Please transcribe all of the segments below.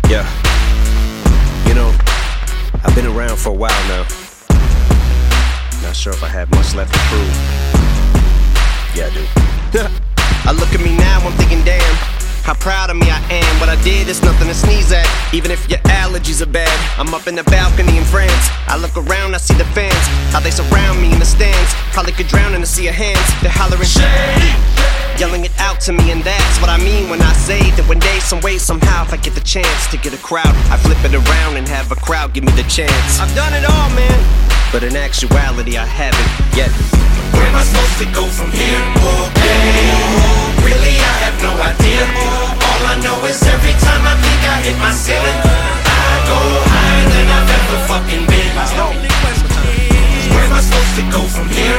Yeah, you know, I've been around for a while now. Not sure if I have much left to prove. Yeah, I do. I look at me now, I'm thinking, damn, how proud of me I am. What I did is nothing to sneeze at, even if your allergies are bad. I'm up in the balcony in France. I look around, I see the fans, how they surround me in the stands. Probably could drown in a sea of hands. They're hollering shade, yelling it out to me, and that's what I mean when I say that one day, some way, somehow, if I get the chance to get a crowd, I flip it around and have a crowd give me the chance. I've done it all, man, but in actuality, I haven't yet. Where am I supposed to go from here? Okay, really, I have no idea. All I know is every time I think I hit my ceiling, I go higher than I've ever fucking been. Where am I supposed to go from here?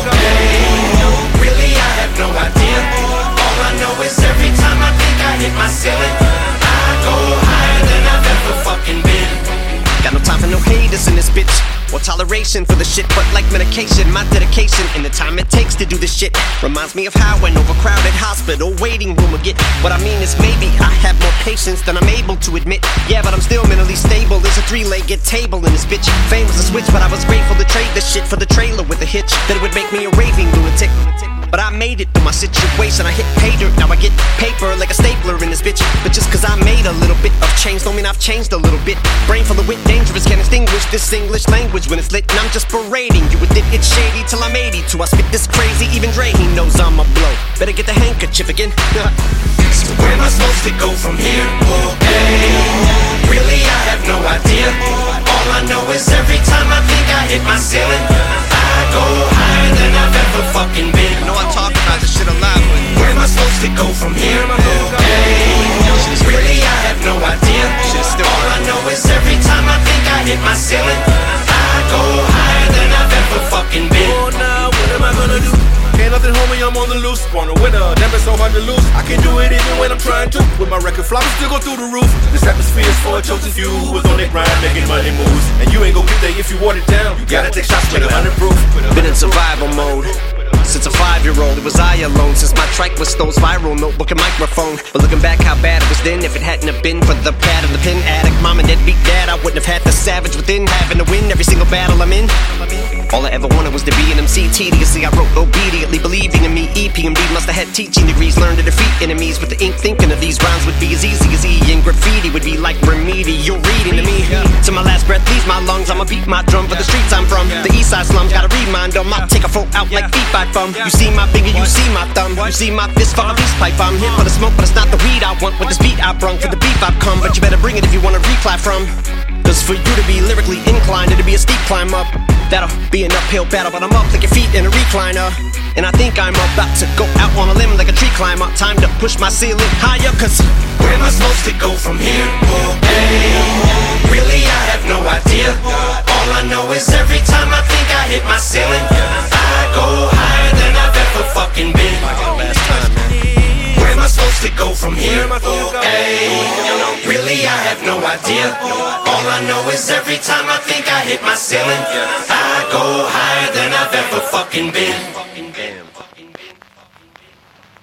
Okay, really, I have no idea. All I know is every time I think I hit my ceiling, I go higher than I've ever fucking been. Got no time for no haters in this bitch, or toleration for the shit, but like medication, my dedication and the time it takes to do this shit reminds me of how an overcrowded hospital waiting room will get. What I mean is maybe I have more patience than I'm able to admit. Yeah, but I'm still mentally stable. There's a three-legged table in this bitch. Fame was a switch, but I was grateful to trade this shit for the trailer with a hitch that it would make me a raving lunatic. But I made it through my situation. I hit pay dirt, now I get paper like a stapler in this bitch. But just cause I made a little bit of change don't mean I've changed a little bit. Brain full of wit, dangerous, can't extinguish this English language when it's lit. And I'm just berating you with it, it's shady till I'm 82. I spit this crazy, even Dre, he knows I'm a blow. Better get the handkerchief again. So where am I supposed to go from here? Okay, really I have no idea. All I know is every time I think I hit my ceiling, I go higher than I've ever fucking been. I know I talk about this shit a lot, but where am I supposed to go from here? Okay, really I have no idea. All I know is every time I think I hit my ceiling, I go higher than I've ever fucking been. Oh, now what am I gonna do? Ain't nothing, homie, I'm on the loose. Wanna win a damn, it's so hard to lose. I can do it even when I'm trying to. With my record flopping, still go through the roof. This atmosphere is for a chosen few who is on their grind, making money moves. And you ain't gon' get there if you water it down. You gotta take shots with 100 proof. been in survival mode since a 5-year-old. It was I alone since my track was Stowe's viral notebook and microphone. But looking back how bad it was then, if it hadn't have been for the pad of the pen addict, mom and deadbeat dad, I wouldn't have had the savage within, having to win every single battle I'm in. All I ever wanted was to be an MC. Tediously I wrote obediently, believing in me. EPMD must have had teaching degrees, learned to defeat enemies with the ink, thinking of these rhymes would be as easy as E. And graffiti would be like remedial reading to me. To my last breath leaves my lungs, I'ma beat my drum for the streets I'm from. The east side slums, gotta remind them, I'll take a folk out like feet by thumb. You see my finger, you see my thumb, you see my fist fuck a peace pipe. I'm here for the smoke, but it's not the weed I want. With this beat I brung, for the beef I've come, but you better bring it if you wanna reply from. Cause for you to be lyrically inclined, it'll be a steep climb up. That'll be an uphill battle, but I'm up like your feet in a recliner. And I think I'm about to go out on a limb like a tree climber. Time to push my ceiling higher, cause where am I supposed to go from here? Okay, really I have no idea. All I know is every time I think I hit my ceiling, I go higher than I've ever fucking been. Where am I supposed to go from here? Okay, really I have no idea. All I know is every time I think I hit my ceiling, I go higher than I've ever fucking been.